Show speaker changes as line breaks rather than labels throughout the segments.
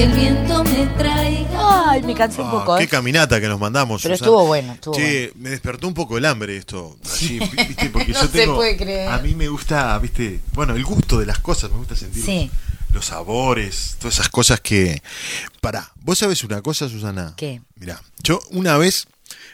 que el viento me traiga.
Ay, me cansé un poco.
Qué caminata que nos mandamos.
Pero
Susana.
estuvo bueno,
Che, me despertó un poco el hambre esto. Así, ¿viste? Porque
No
yo
se
tengo,
puede creer.
A mí me gusta, ¿viste? Bueno, el gusto de las cosas, me gusta sentir
Sí.
los sabores, todas esas cosas que... Pará, ¿vos sabés una cosa, Susana?
¿Qué?
Mirá, yo una vez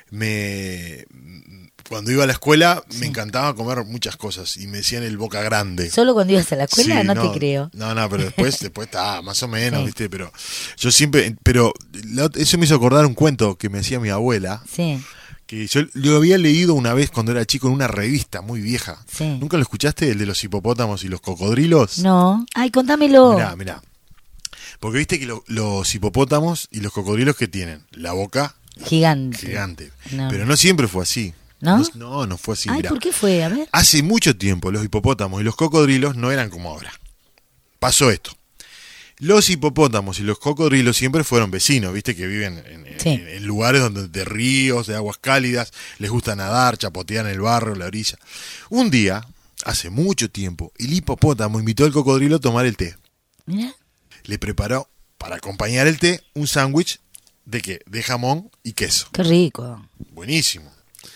cuando iba a la escuela me encantaba comer muchas cosas y me decían el boca grande.
¿Solo cuando ibas a la escuela?
Sí,
no te creo.
No, pero después está más o menos,
Sí.
¿viste? Pero yo siempre, eso me hizo acordar un cuento que me decía mi abuela,
Sí,
que yo lo había leído una vez cuando era chico en una revista muy vieja.
sí.
¿Nunca lo escuchaste, el de los hipopótamos y los cocodrilos?
No. Ay, contámelo.
Mirá. Porque viste que los hipopótamos y los cocodrilos que tienen la boca
Gigante. No.
pero no siempre fue así.
¿No?
No fue así.
Ay,
Mirá.
¿por qué fue? A ver.
Hace mucho tiempo los hipopótamos y los cocodrilos no eran como ahora. Pasó esto. Los hipopótamos y los cocodrilos siempre fueron vecinos, viste, que viven en lugares de ríos, de aguas cálidas, les gusta nadar, chapotear en el barro, en la orilla. Un día, hace mucho tiempo, el hipopótamo invitó al cocodrilo a tomar el té.
Mira.
Le preparó, para acompañar el té, un sándwich ¿de qué? De jamón y queso.
Qué rico.
Buenísimo.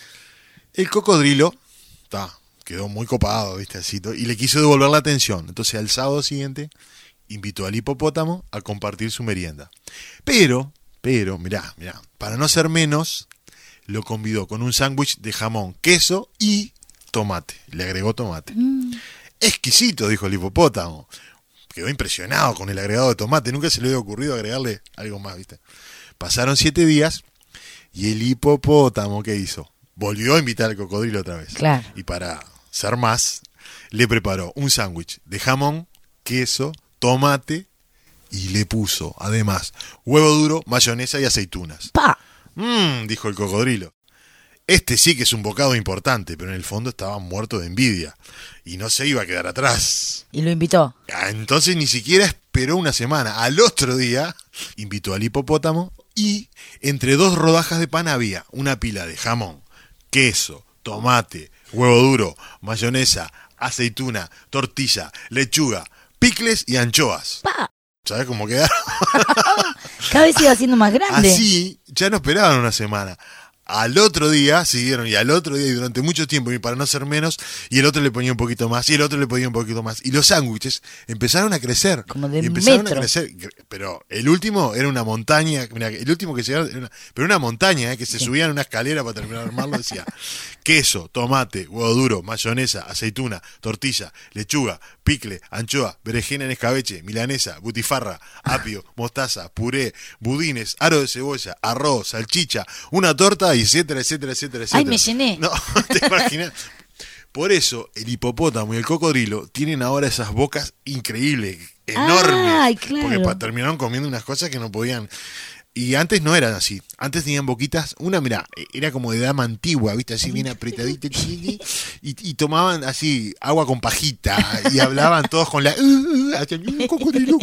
El cocodrilo quedó muy copado, ¿viste? Así, y le quiso devolver la atención. Entonces, al sábado siguiente, invitó al hipopótamo a compartir su merienda. Pero, mirá, para no ser menos, lo convidó con un sándwich de jamón, queso y tomate. Le agregó tomate. Exquisito, dijo el hipopótamo. Quedó impresionado con el agregado de tomate. Nunca se le había ocurrido agregarle algo más, ¿viste? Pasaron 7 días y el hipopótamo, ¿qué hizo? Volvió a invitar al cocodrilo otra vez.
Claro.
Y para ser más, le preparó un sándwich de jamón, queso, tomate y le puso, además, huevo duro, mayonesa y aceitunas.
¡Pa!
Dijo el cocodrilo. Este sí que es un bocado importante, pero en el fondo estaba muerto de envidia y no se iba a quedar atrás.
Y lo invitó.
Entonces ni siquiera esperó una semana. Al otro día invitó al hipopótamo y entre 2 rodajas de pan había una pila de jamón, queso, tomate, huevo duro, mayonesa, aceituna, tortilla, lechuga, picles y anchoas.
¡Pa!
¿Sabes cómo quedaron?
Cada vez iba haciendo más grande.
Así ya no esperaban una semana. Al otro día siguieron, y al otro día, y durante mucho tiempo, y para no ser menos, y el otro le ponía un poquito más, y el otro le ponía un poquito más. Y los sándwiches empezaron a crecer.
Como de
y empezaron
metro.
a crecer. Pero el último era una montaña, mirá, el último que llegaron, pero una montaña, que se subían una escalera para terminar de armarlo, decía queso, tomate, huevo duro, mayonesa, aceituna, tortilla, lechuga, picle, anchoa, berenjena en escabeche, milanesa, butifarra, apio, mostaza, puré, budines, aro de cebolla, arroz, salchicha, una torta, y etcétera.
Ay, me llené.
No, te imaginas. Por eso el hipopótamo y el cocodrilo tienen ahora esas bocas increíbles, enormes.
Ay, claro.
Porque terminaron comiendo unas cosas que no podían. Y antes no eran así. Antes tenían boquitas, una, mirá, era como de dama antigua, ¿viste? Así bien apretadita, y tomaban así agua con pajita, y hablaban todos con la... cocodrilo.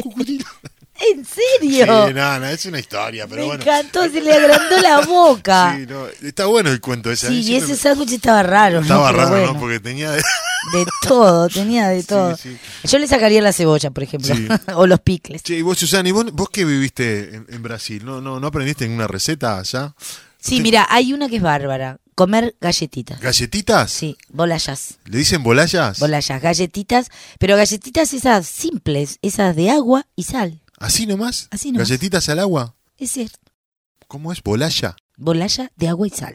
¿En serio?
Sí, no, es una historia, pero
me
bueno.
encantó, se le agrandó la boca.
Sí, no, está bueno el cuento ese.
Sí, y ese sándwich estaba raro,
Estaba
¿no? Pero
raro,
bueno,
¿no? Porque tenía...
de todo, tenía de todo.
Sí.
Yo le sacaría la cebolla, por ejemplo,
Sí.
o los picles.
Che, y vos, Susana, ¿y vos qué viviste en Brasil? ¿No aprendiste ninguna receta allá?
Sí, mira, hay una que es bárbara. Comer galletitas.
¿Galletitas?
Sí, bolayas.
¿Le dicen bolayas?
Bolayas, galletitas, pero galletitas esas simples, esas de agua y sal.
¿Así nomás?
Así nomás.
¿Galletitas al agua?
Es cierto.
¿Cómo es? ¿Bolaya?
Bolaya de agua y sal.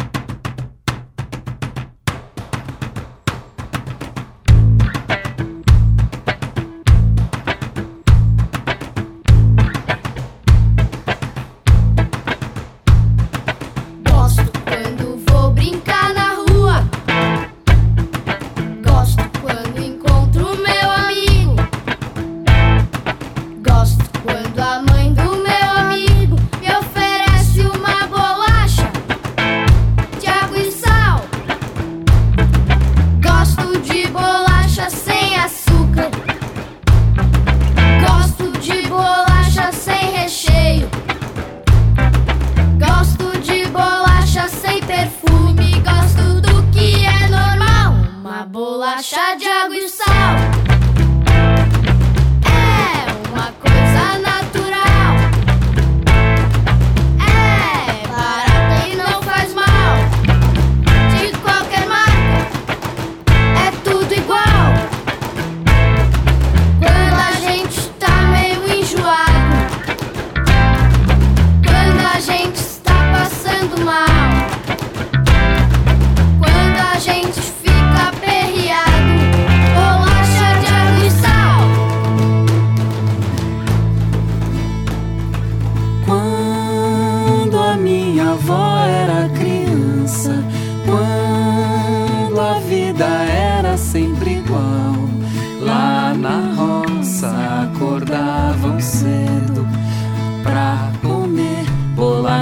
Gosto quando vou brincar na rua. Gosto quando encontro meu amigo. Gosto quando a mãe do meu amigo me oferece uma bolacha.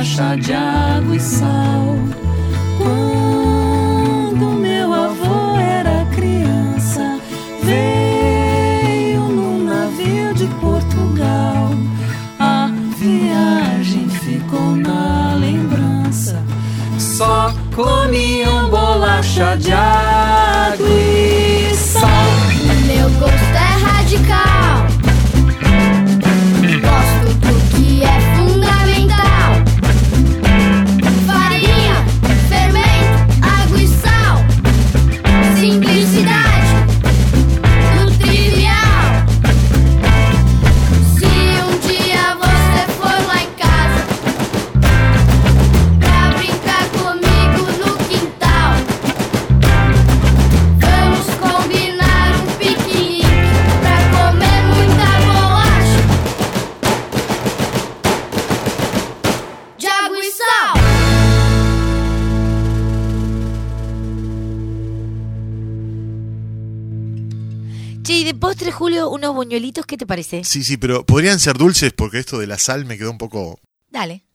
bolacha de água e sal. Quando meu avô era criança, veio num navio de Portugal. A viagem ficou na lembrança. Só comiam bolacha de água e sal.
Meu gosto é radical. Gosto do que é fundamental. Farinha, fermento, água e sal. Simplicidade do trivial. Se um dia você for lá em casa pra brincar comigo no quintal, vamos combinar um piquenique pra comer muita bolacha de água e sal.
Che, y de postre, Julio, unos buñuelitos, ¿qué te parece?
Sí, pero podrían ser dulces porque esto de la sal me quedó un poco...
Dale.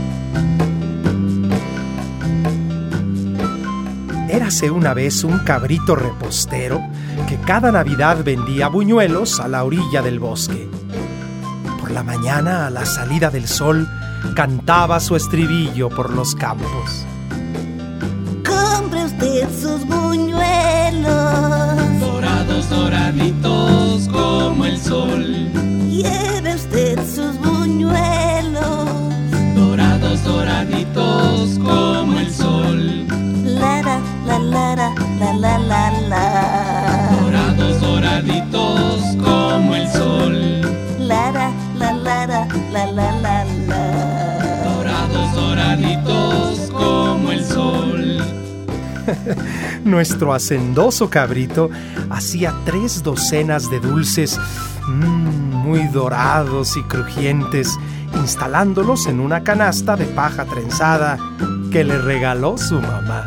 Érase una vez un cabrito repostero que cada Navidad vendía buñuelos a la orilla del bosque. Por la mañana, a la salida del sol, cantaba su estribillo por los campos.
Compre usted sus buñuelos.
Dorados, doraditos como el sol.
Lleve usted sus buñuelos.
Dorados, doraditos como el sol.
La la la la la la la la.
Dorados, doraditos como el sol.
La la la la la la la la.
Dorados, doraditos como el sol.
Nuestro hacendoso cabrito hacía 3 docenas de dulces muy dorados y crujientes, instalándolos en una canasta de paja trenzada que le regaló su mamá.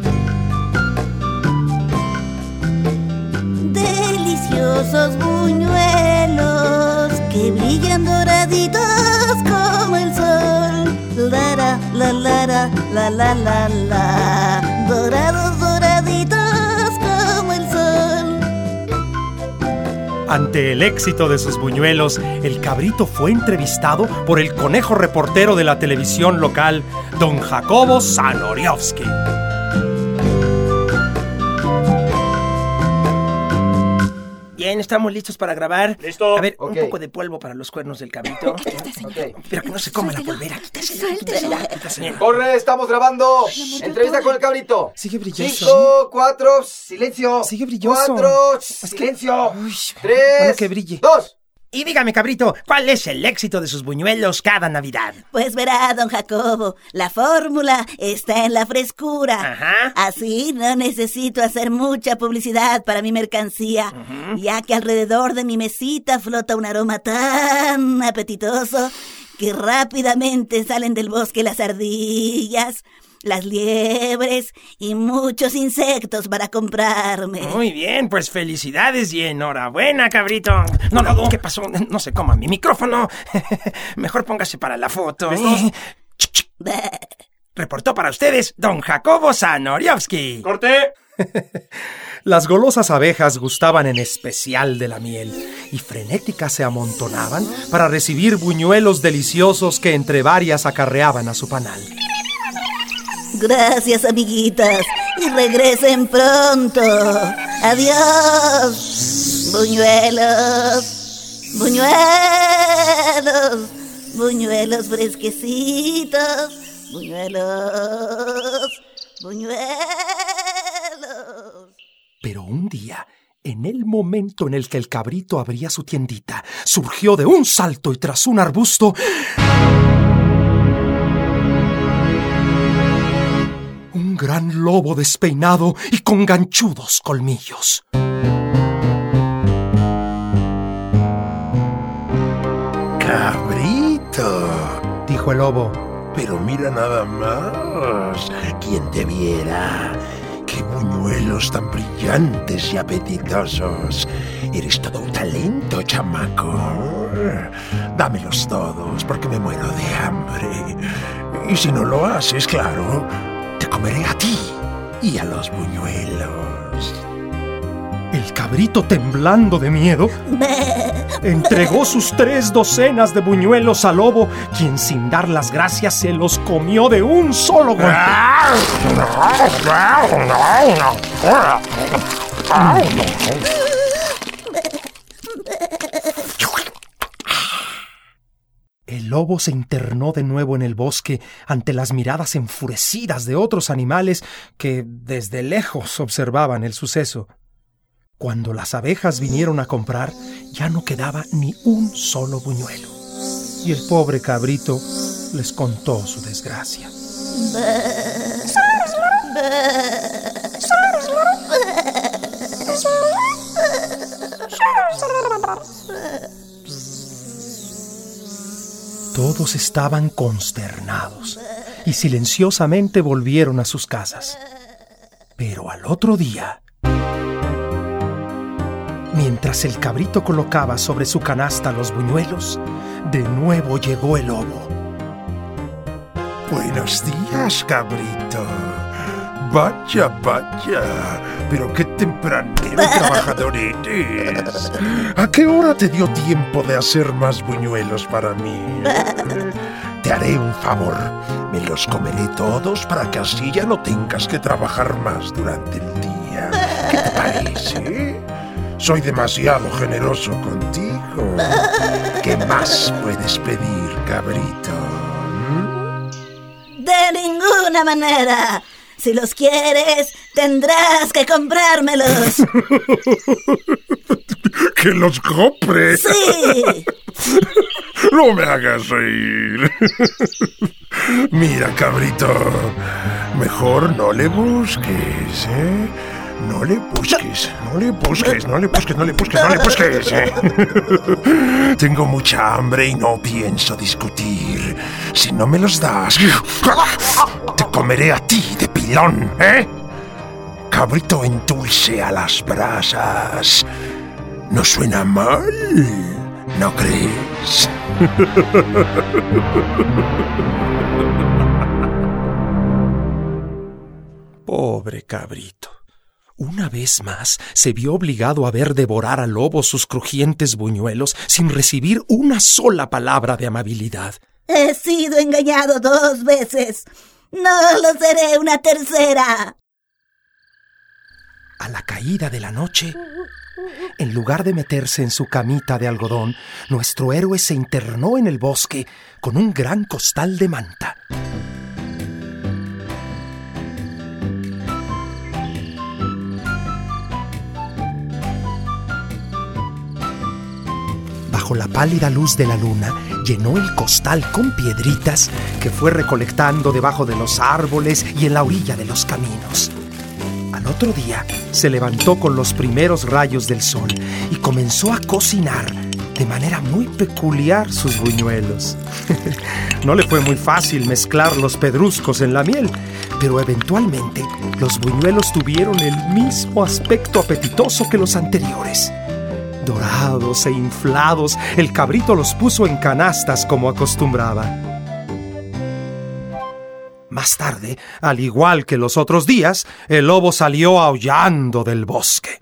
Deliciosos buñuelos que brillan doraditos como el sol. La la la la la la la la. Dorados, doraditos como el sol.
Ante el éxito de sus buñuelos, el cabrito fue entrevistado por el conejo reportero de la televisión local, don Jacobo Zanoriowski.
Bien, estamos listos para grabar.
Listo.
A ver,
Ok.
un poco de polvo para los cuernos del cabrito. Pero que no se coma la polvera. Quítasela.
Corre, estamos grabando. Entrevista con el cabrito.
Sigue brilloso.
5, 4, silencio.
Sigue brilloso.
4,
Es que-
silencio.
Uy,
3,
bueno, que brille.
2.
Y dígame, cabrito, ¿cuál es el éxito de sus buñuelos cada Navidad?
Pues verá, don Jacobo, la fórmula está en la frescura.
Ajá.
Así no necesito hacer mucha publicidad para mi mercancía, ya que alrededor de mi mesita flota un aroma tan apetitoso que rápidamente salen del bosque las ardillas, las liebres y muchos insectos para comprarme.
Muy bien, pues felicidades y enhorabuena, cabrito. No, ¿qué pasó? No se coma mi micrófono. Mejor póngase para la foto.
Bah.
Reportó para ustedes don Jacobo Zanoriowski.
Corte.
Las golosas abejas gustaban en especial de la miel y frenéticas se amontonaban para recibir buñuelos deliciosos que entre varias acarreaban a su panal.
Gracias, amiguitas, y regresen pronto. Adiós. Buñuelos, buñuelos, buñuelos fresquecitos, buñuelos, buñuelos.
Pero un día, en el momento en el que el cabrito abría su tiendita, surgió de un salto y tras un arbusto un gran lobo despeinado y con ganchudos colmillos.
¡Cabrito!
Dijo el lobo.
Pero mira nada más. ¿Quién te viera? ¡Qué buñuelos tan brillantes y apetitosos! Eres todo un talento, chamaco. Dámelos todos, porque me muero de hambre. Y si no lo haces, claro, te comeré a ti y a los buñuelos.
El cabrito, temblando de miedo, entregó sus 3 docenas de buñuelos al lobo, quien sin dar las gracias se los comió de un solo golpe. El lobo se internó de nuevo en el bosque ante las miradas enfurecidas de otros animales que desde lejos observaban el suceso. Cuando las abejas vinieron a comprar, ya no quedaba ni un solo buñuelo. Y el pobre cabrito les contó su desgracia. Todos estaban consternados y silenciosamente volvieron a sus casas. Pero al otro día, mientras el cabrito colocaba sobre su canasta los buñuelos, de nuevo llegó el lobo.
Buenos días, cabrito. Vaya, vaya. Pero qué tempranero trabajador eres. ¿A qué hora te dio tiempo de hacer más buñuelos para mí? Te haré un favor. Me los comeré todos para que así ya no tengas que trabajar más durante el día. ¿Qué te parece? Soy demasiado generoso contigo. ¿Qué más puedes pedir, cabrito?
De ninguna manera. Si los quieres, tendrás que comprármelos.
¡Que los compre!
¡Sí!
No me hagas reír. Mira, cabrito, mejor no le busques, ¿eh? No le busques. Tengo mucha hambre y no pienso discutir. Si no me los das, te comeré a ti de pilón, ¿eh? Cabrito en dulce a las brasas. ¿No suena mal? ¿No crees?
Pobre cabrito. Una vez más se vio obligado a ver devorar al lobo sus crujientes buñuelos sin recibir una sola palabra de amabilidad.
He sido engañado 2 veces. No lo seré una tercera.
A la caída de la noche, en lugar de meterse en su camita de algodón, nuestro héroe se internó en el bosque con un gran costal de manta. Bajo la pálida luz de la luna, llenó el costal con piedritas que fue recolectando debajo de los árboles y en la orilla de los caminos. Al otro día, se levantó con los primeros rayos del sol y comenzó a cocinar de manera muy peculiar sus buñuelos. No le fue muy fácil mezclar los pedruscos en la miel, pero eventualmente los buñuelos tuvieron el mismo aspecto apetitoso que los anteriores. Dorados e inflados, el cabrito los puso en canastas como acostumbraba. Más tarde, al igual que los otros días, el lobo salió aullando del bosque.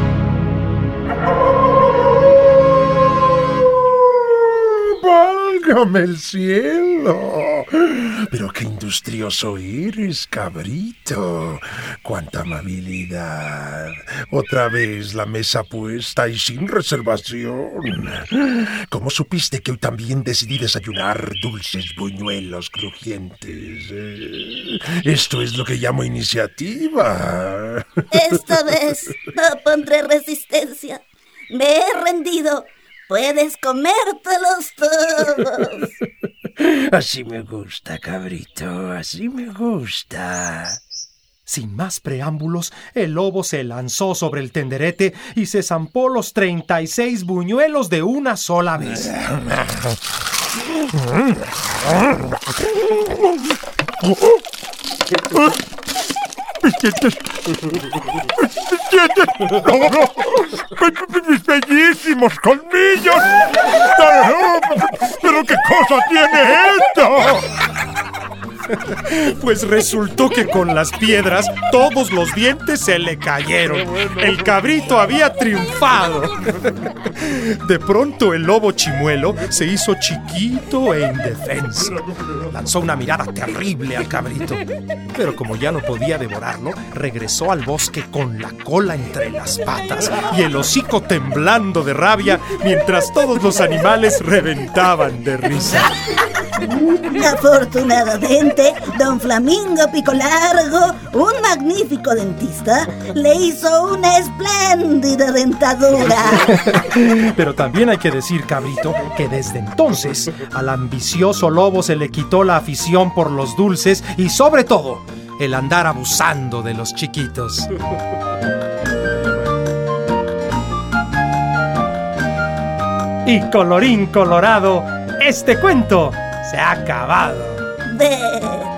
¡Válgame el cielo! Pero qué industrioso eres, cabrito. ¡Cuánta amabilidad! Otra vez la mesa puesta y sin reservación. ¿Cómo supiste que hoy también decidí desayunar dulces buñuelos crujientes? Esto es lo que llamo iniciativa.
Esta vez no pondré resistencia. Me he rendido. Puedes comértelos todos.
Así me gusta, cabrito, así me gusta.
Sin más preámbulos, el lobo se lanzó sobre el tenderete y se zampó los 36 buñuelos de una sola vez.
¡Mis bellísimos colmillos! ¡Pero qué cosa tiene esto!
Pues resultó que con las piedras todos los dientes se le cayeron. El cabrito había triunfado. De pronto el lobo chimuelo se hizo chiquito e indefenso. Lanzó una mirada terrible al cabrito, pero como ya no podía devorarlo, regresó al bosque con la cola entre las patas y el hocico temblando de rabia, mientras todos los animales reventaban de risa.
Afortunadamente, don Flamingo Pico Largo, un magnífico dentista, le hizo una espléndida dentadura.
Pero también hay que decir, cabrito, que desde entonces al ambicioso lobo se le quitó la afición por los dulces y, sobre todo, el andar abusando de los chiquitos. Y colorín colorado, este cuento se ha acabado.
Ve,